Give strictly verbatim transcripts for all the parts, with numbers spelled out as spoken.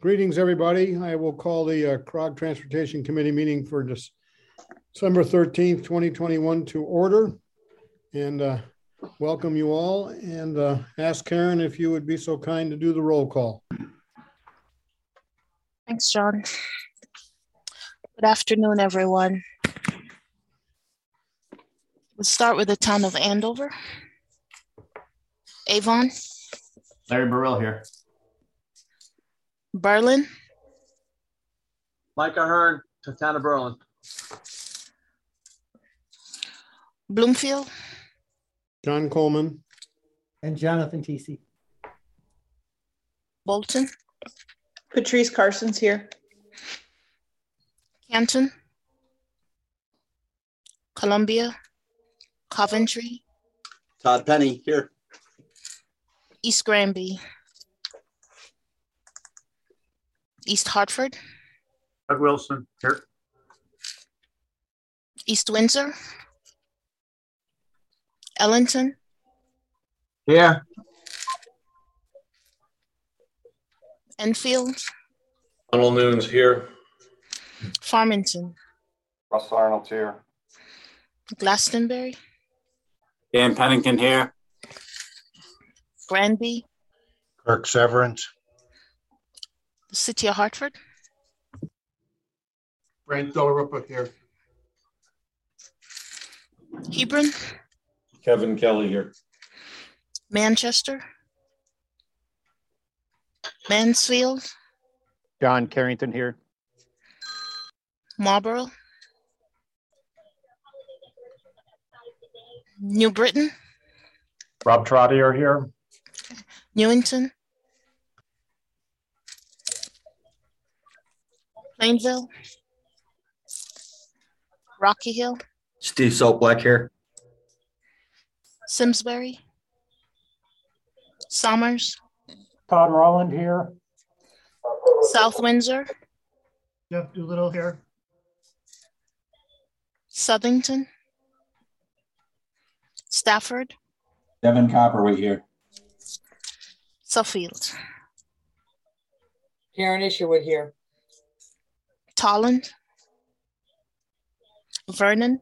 Greetings, everybody. I will call the uh, CROG Transportation Committee meeting for December thirteenth, twenty twenty-one to order, and uh, welcome you all, and uh, ask Karen if you would be so kind to do the roll call. Thanks, John. Good afternoon, everyone. We'll start with the town of Andover. Avon. Larry Burrell here. Berlin. Micah Hearn to town of Berlin. Bloomfield. John Coleman. And Jonathan T C. Bolton. Patrice Carson's here. Canton. Columbia. Coventry. Todd Penny here. East Granby. East Hartford. Doug Wilson here. East Windsor. Ellington. Yeah. Enfield. Donald Noon's here. Farmington. Russ Arnold's here. Glastonbury. Dan Pennington here. Granby. Kirk Severance. The City of Hartford. Brent Delaripa here. Hebron. Kevin Kelly here. Manchester. Mansfield. John Carrington here. Marlborough. New Britain. Rob Trotter here. Newington. Plainville. Rocky Hill. Steve Soapblack here. Simsbury. Somers. Todd Rowland here. South Windsor. Jeff Doolittle here. Southington. Stafford. Devin Copperweight here. Suffield. Karen Isherwood here. Tolland. Vernon.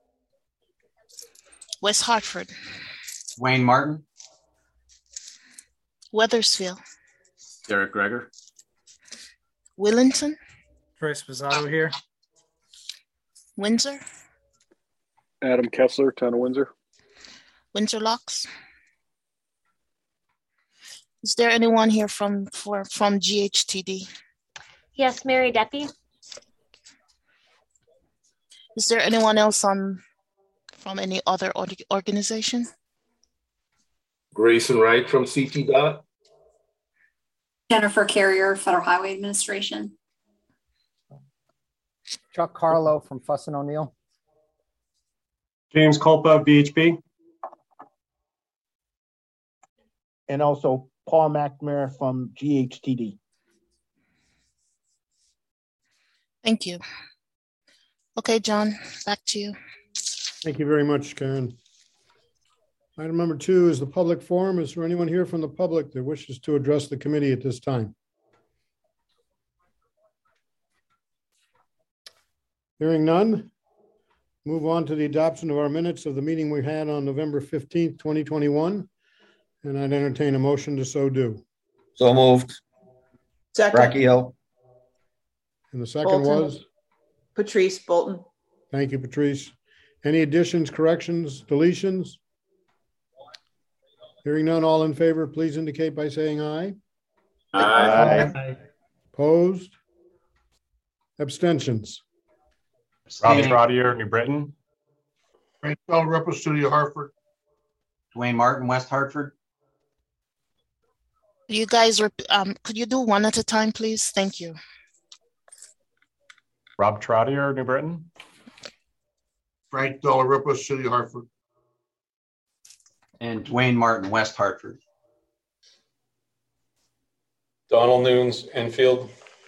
West Hartford. Wayne Martin. Weathersfield. Derek Greger. Willington. Trace Pizzato here. Windsor. Adam Kessler, town of Windsor. Windsor Locks. Is there anyone here from for from G H T D? Yes, Mary Deppy. Is there anyone else on from any other organization? Grayson Wright from C T D O T. Jennifer Carrier, Federal Highway Administration. Chuck Carlo from Fuss and O'Neill. James Culpa, V H B. And also Paul McNamara from G H T D. Thank you. Okay, John, back to you. Thank you very much, Karen. Item number two is the public forum. Is there anyone here from the public that wishes to address the committee at this time? Hearing none, move on to the adoption of our minutes of the meeting we had on November fifteenth, twenty twenty-one. And I'd entertain a motion to so do. So moved. Second. Rocky Hill. And the second Bolton. was? Patrice Bolton. Thank you, Patrice. Any additions, corrections, deletions? Hearing none, all in favor, please indicate by saying aye. Aye. Aye. Opposed? Abstentions? Rob Trotter, New Britain. Brent Delaripa, City of Hartford. Dwayne Martin, West Hartford. You guys, rep- um, could you do one at a time, please? Thank you. Rob Trotter, New Britain. Frank Delaripa, City of Hartford. And Dwayne Martin, West Hartford. Donald Noon's Enfield.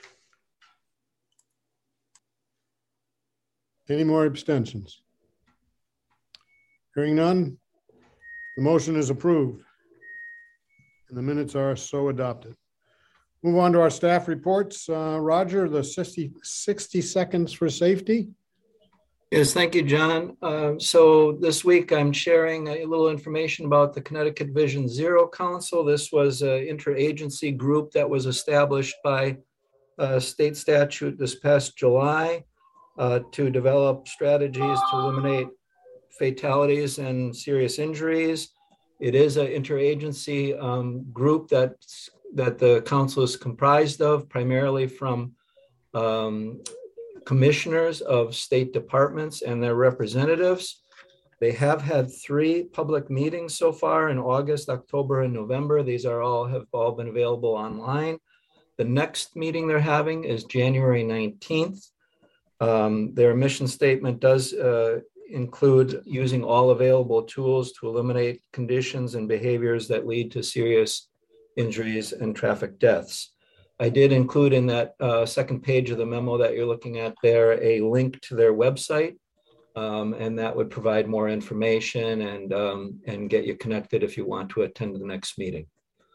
Any more abstentions? Hearing none, the motion is approved and the minutes are so adopted. Move on to our staff reports. Uh, Roger, the sixty, sixty seconds for safety. Yes, thank you, John. Uh, so this week I'm sharing a little information about the Connecticut Vision Zero Council. This was an interagency group that was established by uh, state statute this past July uh, to develop strategies to eliminate fatalities and serious injuries. It is an interagency um, group that's, that the council is comprised of, primarily from um, commissioners of state departments and their representatives. They have had three public meetings so far in August, October, and November. These are all have all been available online. The next meeting they're having is January nineteenth. Um, their mission statement does uh, include using all available tools to eliminate conditions and behaviors that lead to serious injuries and traffic deaths. I did include in that uh, second page of the memo that you're looking at there a link to their website, um, and that would provide more information and, um, and get you connected if you want to attend the next meeting.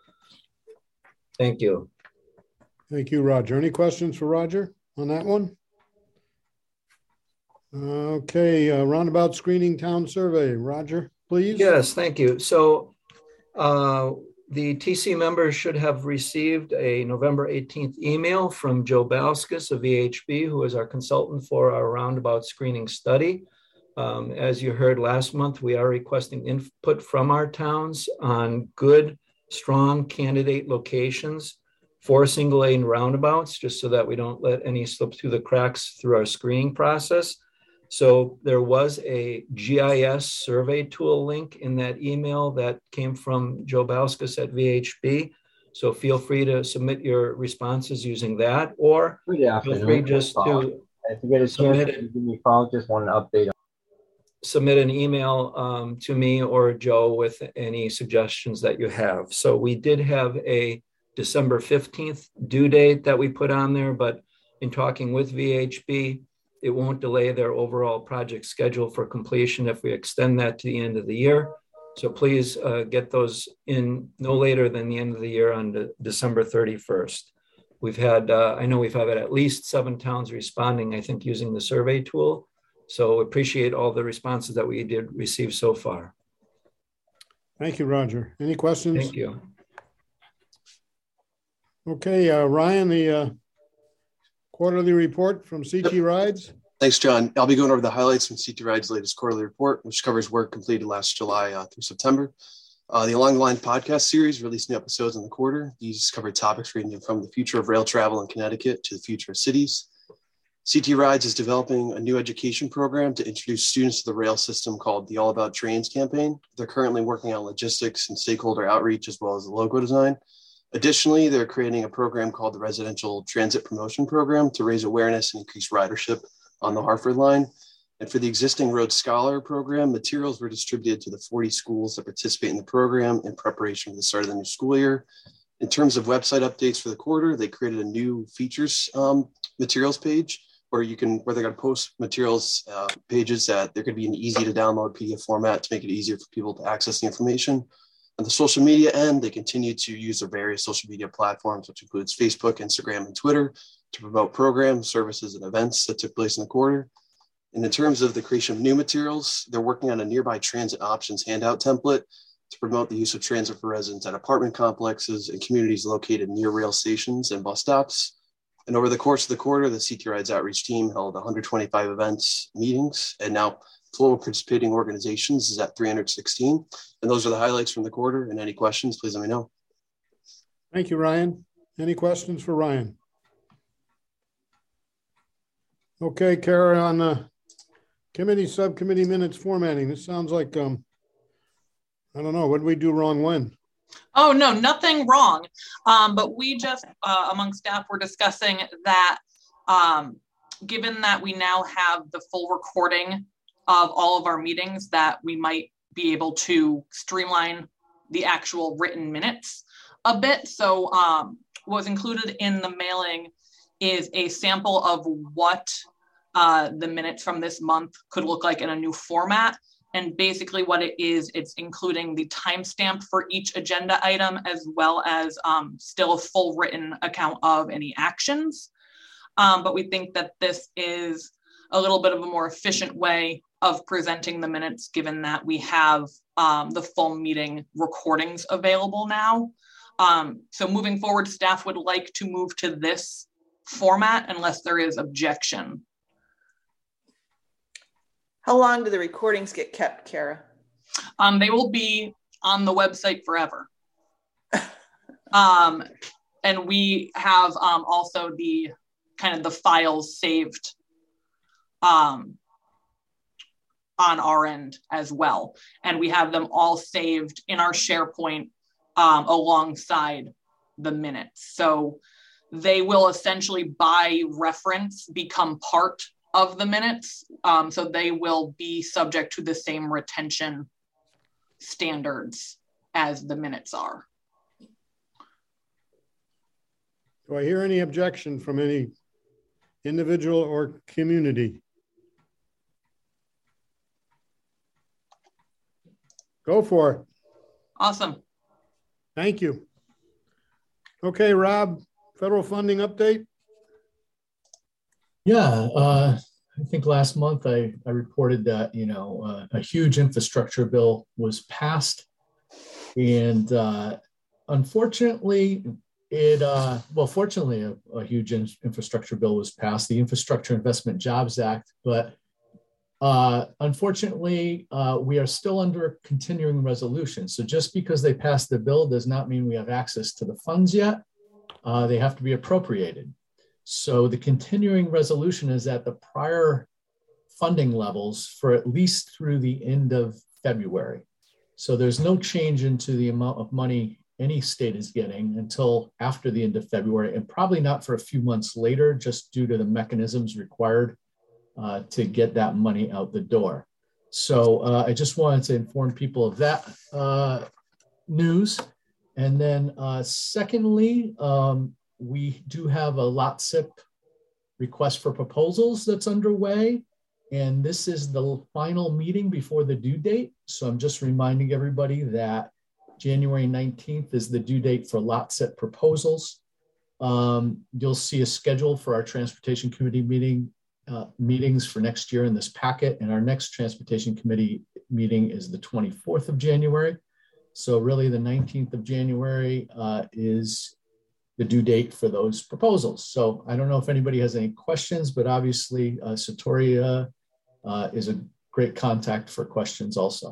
Thank you. Thank you, Roger. Any questions for Roger on that one? Okay, uh, roundabout screening town survey. Roger, please. Yes, thank you. So uh, the T C members should have received a November eighteenth email from Joe Bauskas of V H B, who is our consultant for our roundabout screening study. Um, as you heard last month, we are requesting input from our towns on good, strong candidate locations for single lane roundabouts, just so that we don't let any slip through the cracks through our screening process. So there was a G I S survey tool link in that email that came from Joe Bauskas at V H B. So feel free to submit your responses using that, or feel free just to submit, it, give me a call, just want an update. submit an email um, to me or Joe with any suggestions that you have. So we did have a December fifteenth due date that we put on there, but in talking with V H B, it won't delay their overall project schedule for completion if we extend that to the end of the year. So please uh, get those in no later than the end of the year on de- December thirty-first. We've had, uh, I know we've had at least seven towns responding, I think, using the survey tool. So appreciate all the responses that we did receive so far. Thank you, Roger. Any questions? Thank you. Okay, uh, Ryan, the uh, quarterly report from C T Rides. Thanks, John. I'll be going over the highlights from C T Rides' latest quarterly report, which covers work completed last July uh, through September. Uh, the Along the Line podcast series released new episodes in the quarter. These cover topics ranging from the future of rail travel in Connecticut to the future of cities. C T Rides is developing a new education program to introduce students to the rail system called the All About Trains campaign. They're currently working on logistics and stakeholder outreach as well as the logo design. Additionally, they're creating a program called the Residential Transit Promotion Program to raise awareness and increase ridership on the Hartford line. And for the existing Road Scholar program, materials were distributed to the forty schools that participate in the program in preparation for the start of the new school year. In terms of website updates for the quarter, they created a new features um, materials page where you can, where they're going to post materials uh, pages that they're going to be in easy to download P D F format to make it easier for people to access the information. On the social media end, they continue to use their various social media platforms, which includes Facebook, Instagram, and Twitter, to promote programs, services, and events that took place in the quarter. And in terms of the creation of new materials, they're working on a nearby transit options handout template to promote the use of transit for residents at apartment complexes and communities located near rail stations and bus stops. And over the course of the quarter, the C T Rides outreach team held one hundred twenty-five events, meetings, and now total participating organizations is at three hundred sixteen. And those are the highlights from the quarter. And any questions, please let me know. Thank you, Ryan. Any questions for Ryan? Okay, Kara, on the committee subcommittee minutes formatting, this sounds like, um, I don't know, what did we do wrong when? Oh, no, nothing wrong. Um, but we just, uh, among staff, were discussing that um, given that we now have the full recording of all of our meetings, that we might be able to streamline the actual written minutes a bit. So um, what was included in the mailing is a sample of what uh, the minutes from this month could look like in a new format. And basically what it is, it's including the timestamp for each agenda item, as well as um, still a full written account of any actions. Um, but we think that this is a little bit of a more efficient way of presenting the minutes, given that we have um, the full meeting recordings available now. Um, so moving forward, staff would like to move to this format unless there is objection. How long do the recordings get kept, Kara? Um, they will be on the website forever. um, and we have um, also the kind of the files saved um, on our end as well. And we have them all saved in our SharePoint um, alongside the minutes. So they will essentially by reference become part of the minutes. Um, so they will be subject to the same retention standards as the minutes are. Do I hear any objection from any individual or community? Go for it. Awesome. Thank you. Okay, Rob, federal funding update. Yeah, uh, I think last month I, I reported that, you know, uh, a huge infrastructure bill was passed. And uh, unfortunately, it, uh, well, fortunately, a, a huge in infrastructure bill was passed, the Infrastructure Investment Jobs Act. But uh, unfortunately, uh, we are still under continuing resolution. So just because they passed the bill does not mean we have access to the funds yet. Uh, they have to be appropriated. So the continuing resolution is at the prior funding levels for at least through the end of February. So there's no change into the amount of money any state is getting until after the end of February, and probably not for a few months later, just due to the mechanisms required uh, to get that money out the door. So uh, I just wanted to inform people of that uh, news. And then uh, secondly, um, we do have a L O T S I P request for proposals that's underway. And this is the final meeting before the due date. So I'm just reminding everybody that January nineteenth is the due date for L O T S I P proposals. Um, you'll see a schedule for our Transportation Committee meeting uh, meetings for next year in this packet. And our next Transportation Committee meeting is the twenty-fourth of January. So really the nineteenth of January uh, is the due date for those proposals. So I don't know if anybody has any questions, but obviously uh, Satori uh, uh, is a great contact for questions also.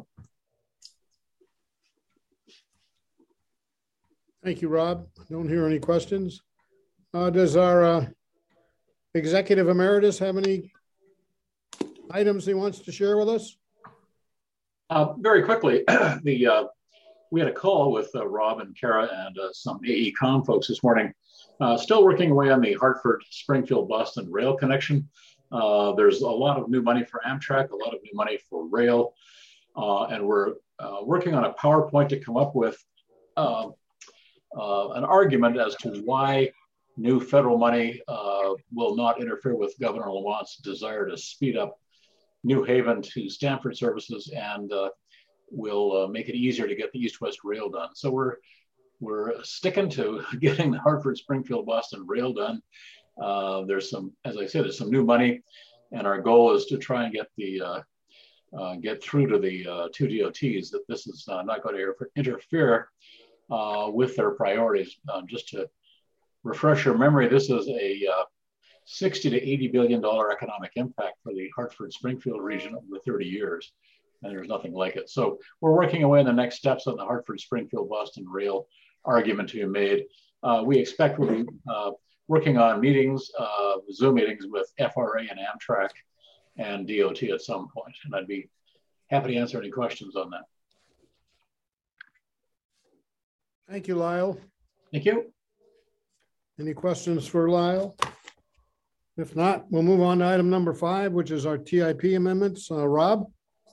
Thank you, Rob. I don't hear any questions. Uh, does our uh, executive emeritus have any items he wants to share with us? Uh, very quickly, the uh, we had a call with uh, Rob and Kara and uh, some A E Com folks this morning, uh, still working away on the Hartford, Springfield, Boston rail connection. Uh, there's a lot of new money for Amtrak, a lot of new money for rail, uh, and we're uh, working on a PowerPoint to come up with uh, uh, an argument as to why new federal money uh, will not interfere with Governor Lamont's desire to speed up New Haven to Stamford services and uh, will uh, make it easier to get the East-West rail done. So we're we're sticking to getting the Hartford, Springfield, Boston rail done. Uh, there's some, as I said, there's some new money, and our goal is to try and get the uh, uh, get through to the uh, two D O Ts that this is uh, not going to interfere uh, with their priorities. Um, just to refresh your memory, this is a uh, sixty to eighty billion dollar economic impact for the Hartford, Springfield region over thirty years. And there's nothing like it. So we're working away on the next steps on the Hartford, Springfield, Boston rail argument to be made. Uh, we expect we'll be uh, working on meetings, uh, Zoom meetings with F R A and Amtrak and D O T at some point. And I'd be happy to answer any questions on that. Thank you, Lyle. Thank you. Any questions for Lyle? If not, we'll move on to item number five, which is our T I P amendments. Uh, Rob?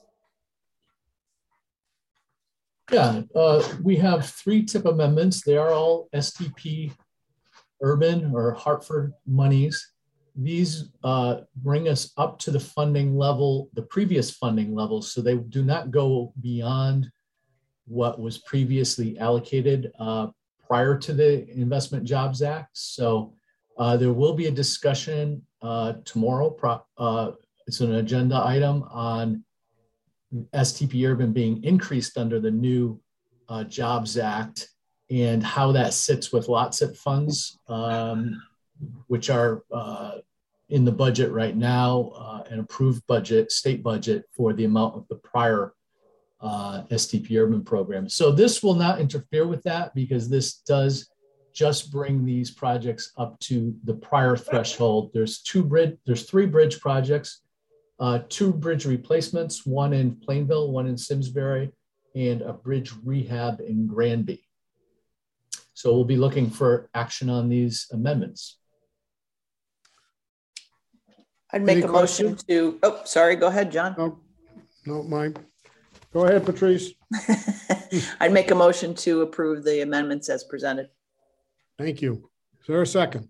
Yeah, uh, we have three tip amendments. They are all S T P urban or Hartford monies. these uh, bring us up to the funding level, the previous funding level, so they do not go beyond what was previously allocated uh, prior to the Investment Jobs Act. So uh, there will be a discussion uh, tomorrow. Pro uh, it's an agenda item on S T P Urban being increased under the new uh, Jobs Act and how that sits with LOTSIP funds, um, which are uh, in the budget right now, uh, an approved budget, state budget for the amount of the prior uh, S T P Urban program. So this will not interfere with that because this does just bring these projects up to the prior threshold. There's two bridge, there's three bridge projects, uh, two bridge replacements, one in Plainville, one in Simsbury, and a bridge rehab in Granby. So we'll be looking for action on these amendments. I'd make Any a motion questions? to, oh, sorry, go ahead, John. No, no, mine. Go ahead, Patrice. I'd make a motion to approve the amendments as presented. Thank you. Is there a second?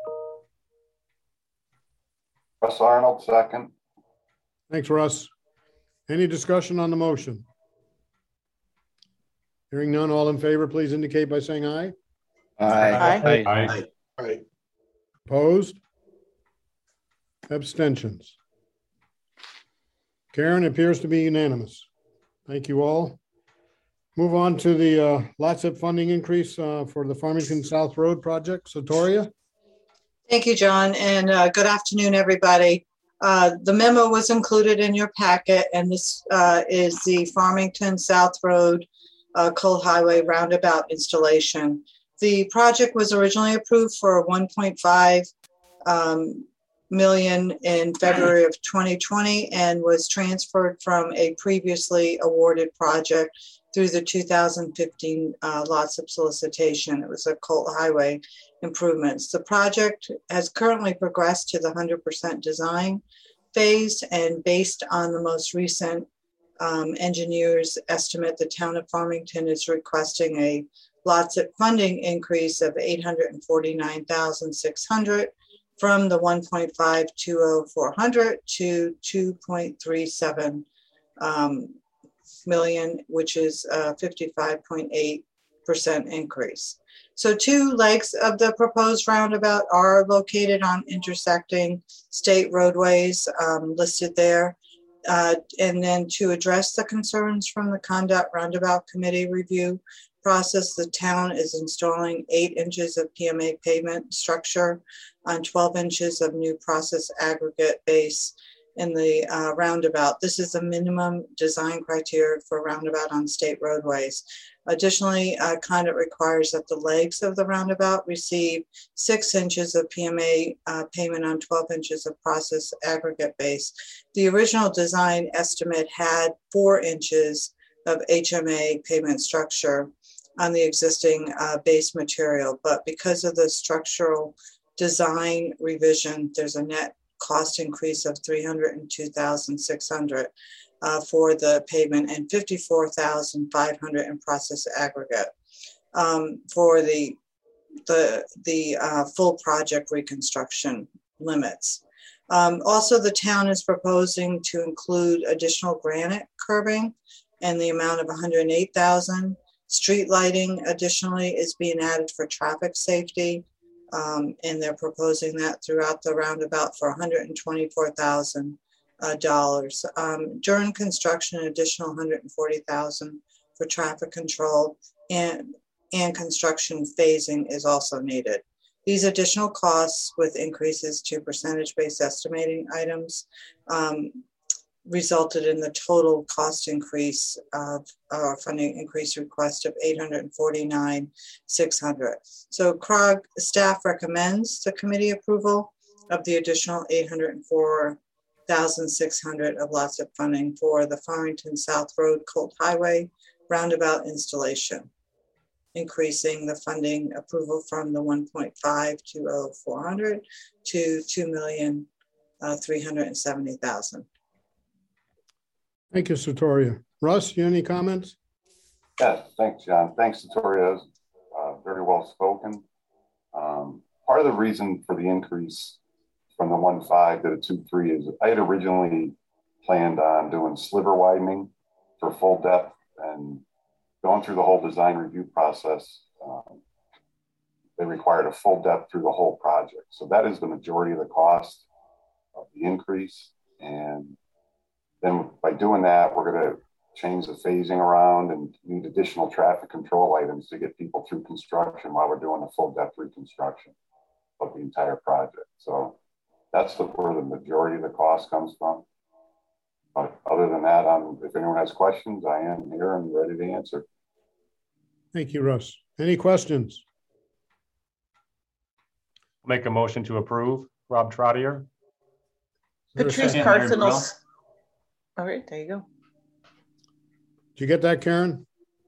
Russ Arnold, second. Thanks, Russ. Any discussion on the motion? Hearing none, all in favor, please indicate by saying aye. Aye. Aye. Aye. Opposed? Abstentions? Karen, appears to be unanimous. Thank you all. Move on to the uh, LOTSIP funding increase uh, for the Farmington South Road project. Sotoria? Thank you, John, and uh, good afternoon, everybody. Uh, the memo was included in your packet, and this uh, is the Farmington South Road uh, Cold Highway roundabout installation. The project was originally approved for one point five um, million in February of twenty twenty and was transferred from a previously awarded project through the two thousand fifteen uh, LOTSIP solicitation. It was a Colt Highway improvements. The project has currently progressed to the one hundred percent design phase, and based on the most recent um, engineer's estimate, the town of Farmington is requesting a LOTSIP funding increase of eight hundred forty-nine thousand six hundred dollars from the one point five two oh four hundred to two point three seven um, million, which is a fifty-five point eight percent increase. So two legs of the proposed roundabout are located on intersecting state roadways um, listed there. Uh, and then to address the concerns from the Conduct Roundabout Committee review process, the town is installing eight inches of P M A pavement structure on twelve inches of new process aggregate base in the uh, roundabout. This is a minimum design criteria for roundabout on state roadways. Additionally, uh, Conduct requires that the legs of the roundabout receive six inches of P M A uh, pavement on twelve inches of process aggregate base. The original design estimate had four inches of H M A pavement structure on the existing uh, base material, but because of the structural design revision, there's a net cost increase of three hundred two thousand six hundred dollars uh, for the pavement and fifty-four thousand five hundred dollars in process aggregate um, for the the the uh, full project reconstruction limits. Um, also, the town is proposing to include additional granite curbing and the amount of one hundred eight thousand dollars. Street lighting additionally is being added for traffic safety. Um, and they're proposing that throughout the roundabout for one hundred twenty-four thousand dollars. Uh, um, during construction, an additional one hundred forty thousand dollars for traffic control and, and construction phasing is also needed. These additional costs with increases to percentage-based estimating items um, resulted in the total cost increase of uh, funding increase request of eight hundred forty-nine thousand six hundred dollars. So C R O G staff recommends the committee approval of the additional eight hundred four thousand six hundred dollars of LOTSIP funding for the Farmington South Road Colt Highway roundabout installation, increasing the funding approval from the one point five two oh four hundred to two million three hundred seventy thousand. Thank you, Sotoria. Russ, you have any comments? Yes, thanks, John. Thanks, Sotoria. Uh, very well spoken. Um, part of the reason for the increase from the one five to the two three is I had originally planned on doing sliver widening for full depth, and going through the whole design review process, um, they required a full depth through the whole project. So that is the majority of the cost of the increase. And then by doing that, we're going to change the phasing around and need additional traffic control items to get people through construction while we're doing a full depth reconstruction of the entire project. So that's the, where the majority of the cost comes from. But other than that, um, if anyone has questions, I am here and ready to answer. Thank you, Russ. Any questions? Make a motion to approve. Rob Trottier. Patrice Carson will. All right, there you go. Did you get that, Karen?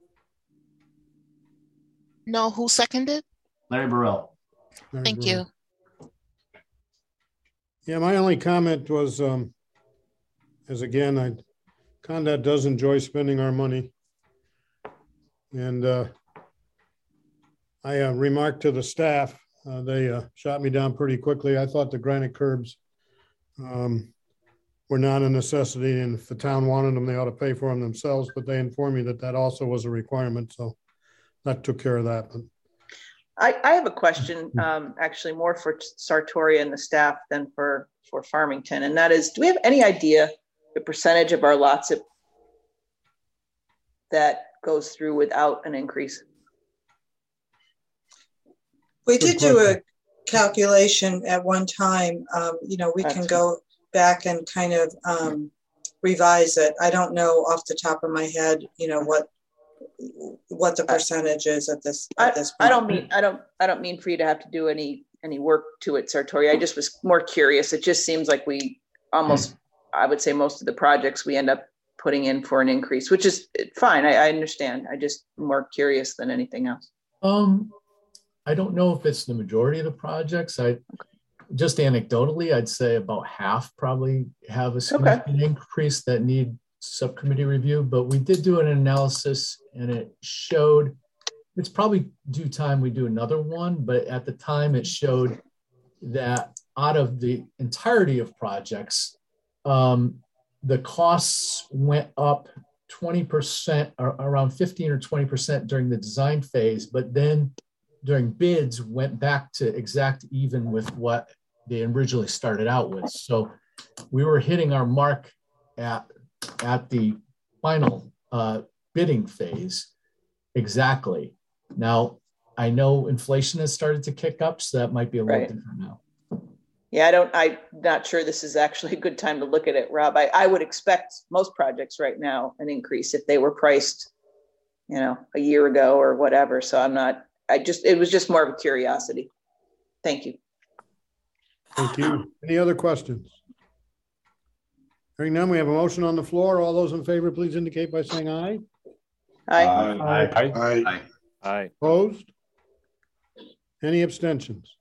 No, who seconded? Larry Burrell. Larry Thank Burrell. you. Yeah, my only comment was, um, is again, I, Condot does enjoy spending our money. And uh, I uh, remarked to the staff, uh, they uh, shot me down pretty quickly. I thought the granite curbs um, were not a necessity, and if the town wanted them, they ought to pay for them themselves, but they informed me that that also was a requirement. So that took care of that. But I, I have a question, um, actually more for Sartoria and the staff than for, for Farmington. And that is, do we have any idea the percentage of our lots that, that goes through without an increase? We did do a calculation at one time. Um, you know, we can go back and kind of um, revise it. I don't know off the top of my head, you know, what what the percentage is at this at this point. I don't mean I don't I don't mean for you to have to do any any work to it, Sartoria. I just was more curious. It just seems like we almost, mm. I would say most of the projects we end up putting in for an increase, which is fine. I, I understand. I just more curious than anything else. Um, I don't know if it's the majority of the projects. I just anecdotally, I'd say about half probably have a significant okay. increase that need subcommittee review, but we did do an analysis and it showed, it's probably due time we do another one, but at the time it showed that out of the entirety of projects, um, the costs went up twenty percent or around fifteen or twenty percent during the design phase, but then during bids went back to exact even with what they originally started out with. So we were hitting our mark at, at the final uh, bidding phase exactly. Now, I know inflation has started to kick up, so that might be a little right. different now. Yeah, I don't, I'm not sure this is actually a good time to look at it, Rob. I, I would expect most projects right now an increase if they were priced, you know, a year ago or whatever. So I'm not, I just, it was just more of a curiosity. Thank you. Thank you. Any other questions? Hearing none, we have a motion on the floor. All those in favor, please indicate by saying aye. Aye. Aye. Aye. Aye. Aye. Aye. Opposed? Any abstentions?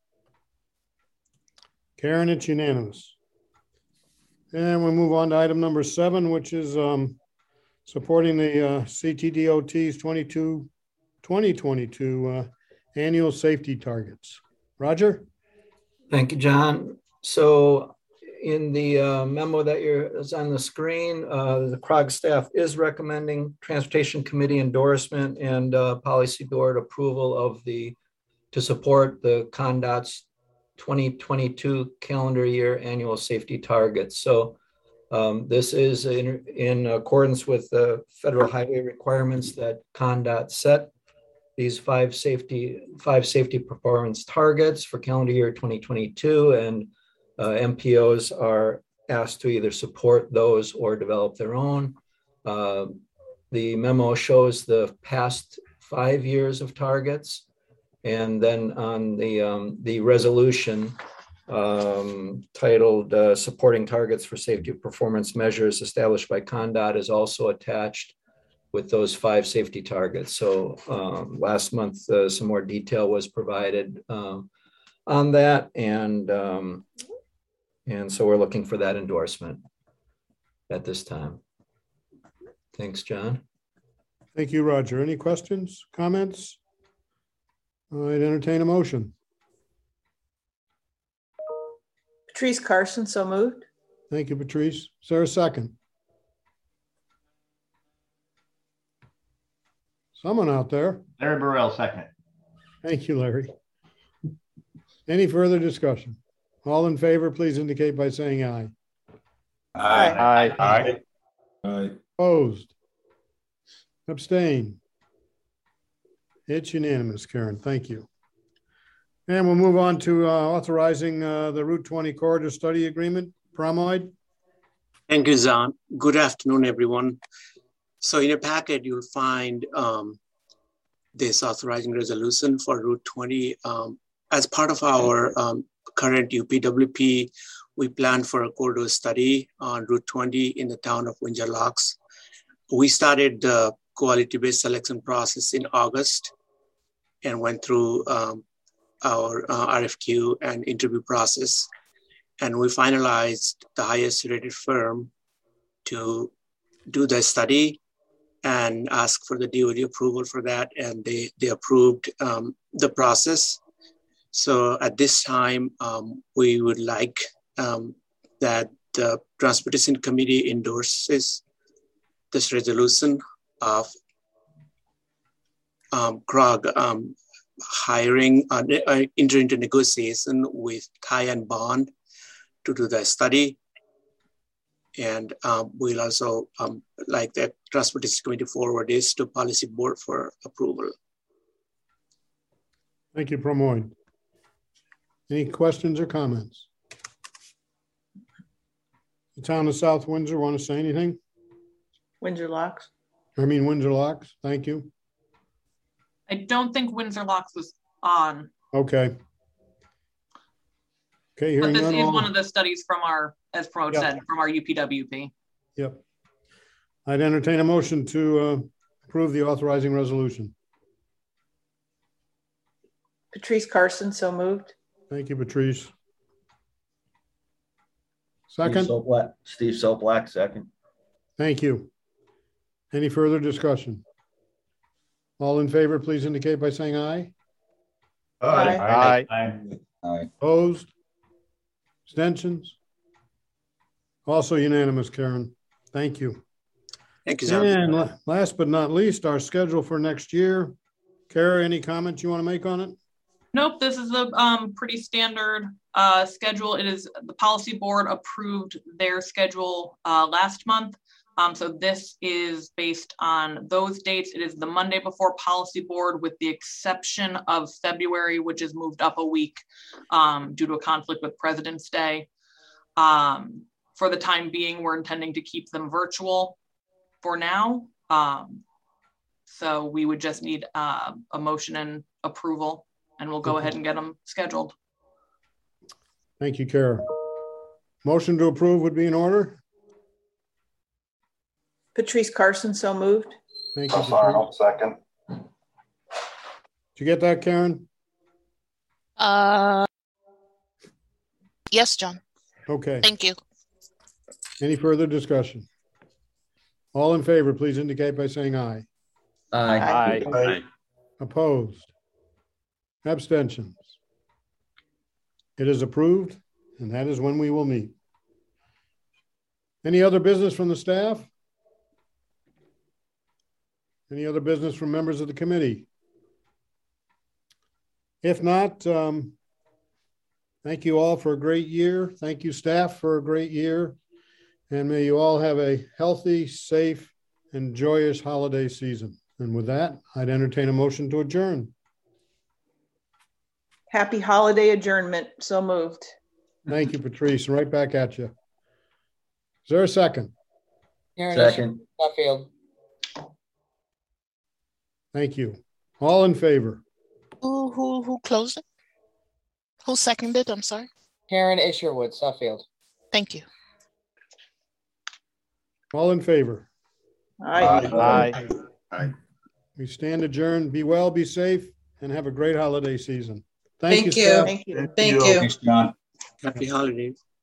Karen, it's unanimous. And we move on to item number seven, which is um, supporting the uh, C T D O T's twenty twenty-two uh, annual safety targets. Roger? Thank you, John. So in the uh, memo that you're, is on the screen, uh, the C R O G staff is recommending Transportation Committee endorsement and uh, Policy Board approval of the, to support the C O N D O T's twenty twenty-two calendar year annual safety targets. So um, this is in, in accordance with the federal highway requirements that C O N D O T set. These five safety five safety performance targets for calendar year twenty twenty-two, and uh, M P Os are asked to either support those or develop their own. Uh, the memo shows the past five years of targets, and then on the um, the resolution um, titled uh, "Supporting Targets for Safety Performance Measures Established by C O N D O T" is also attached with those five safety targets. So um, last month, uh, some more detail was provided um, on that. And, um, and so we're looking for that endorsement at this time. Thanks, John. Thank you, Roger. Any questions, comments? I'd entertain a motion. Patrice Carson, so moved. Thank you, Patrice. Is there a second? Someone out there. Larry Burrell, second. Thank you, Larry. Any further discussion? All in favor, please indicate by saying aye. Aye. Aye. Aye. Opposed? Abstain? It's unanimous, Karen. Thank you. And we'll move on to uh, authorizing uh, the Route twenty Corridor Study Agreement. Pramod? Thank you, Zan. Good afternoon, everyone. So in your packet, you'll find um, this authorizing resolution for Route twenty. Um, as part of our um, current U P W P, we planned for a corridor study on Route twenty in the town of Windsor Locks. We started the quality-based selection process in August and went through um, our uh, R F Q and interview process. And we finalized the highest rated firm to do the study and ask for the D O D approval for that. And they, they approved um, the process. So at this time, um, we would like um, that the Transportation Committee endorses this resolution of um, C R O G um, hiring, uh, uh, enter into negotiation with Ty and Bond to do the study. And um, we'll also um, like that Transportation Committee forward this to Policy Board for approval. Thank you, Pramod. Any questions or comments? The town of South Windsor want to say anything? Windsor Locks. I mean, Windsor Locks. Thank you. I don't think Windsor Locks was on. Okay. Okay, But hearing this none, is all- one of the studies from our, as Pramod Yep. said, from our U P W P. Yep. I'd entertain a motion to uh, approve the authorizing resolution. Patrice Carson, so moved. Thank you, Patrice. Steve Second? Soplack, Steve Soplack, second. Thank you. Any further discussion? All in favor, please indicate by saying aye. Aye. Aye. Aye. Aye. Opposed? Abstentions? Also unanimous, Karen. Thank you. Thank you, Zan. And la- last but not least, our schedule for next year. Kara, any comments you want to make on it? Nope, this is a um, pretty standard uh, schedule. It is, the policy board approved their schedule uh, last month. Um, so this is based on those dates. It is the Monday before policy board with the exception of February, which is moved up a week um, due to a conflict with President's Day. Um, for the time being, we're intending to keep them virtual for now. Um, so we would just need uh, a motion and approval, and we'll go ahead and get them scheduled. Thank you, Kara. Motion to approve would be in order. Patrice Carson, so moved. Thank you. Russ Patrice. Arnold, second. Did you get that, Karen? Uh, yes, John. Okay. Thank you. Any further discussion? All in favor, please indicate by saying aye. Aye. Aye. Aye. Opposed? Abstentions? It is approved, and that is when we will meet. Any other business from the staff? Any other business from members of the committee? If not, um, thank you all for a great year. Thank you, staff, for a great year. And may you all have a healthy, safe, and joyous holiday season. And with that, I'd entertain a motion to adjourn. Happy holiday adjournment, so moved. Thank you, Patrice. Right back at you. Is there a second? Second. Duffield. Thank you. All in favor? Who who who closed it? Who seconded? I'm sorry. Karen Isherwood, Suffield. Thank you. All in favor? Aye. Aye. Aye. We stand adjourned. Be well, be safe, and have a great holiday season. Thank, Thank you, you. staff. Thank you. Thank you. Thanks, John. Happy holidays.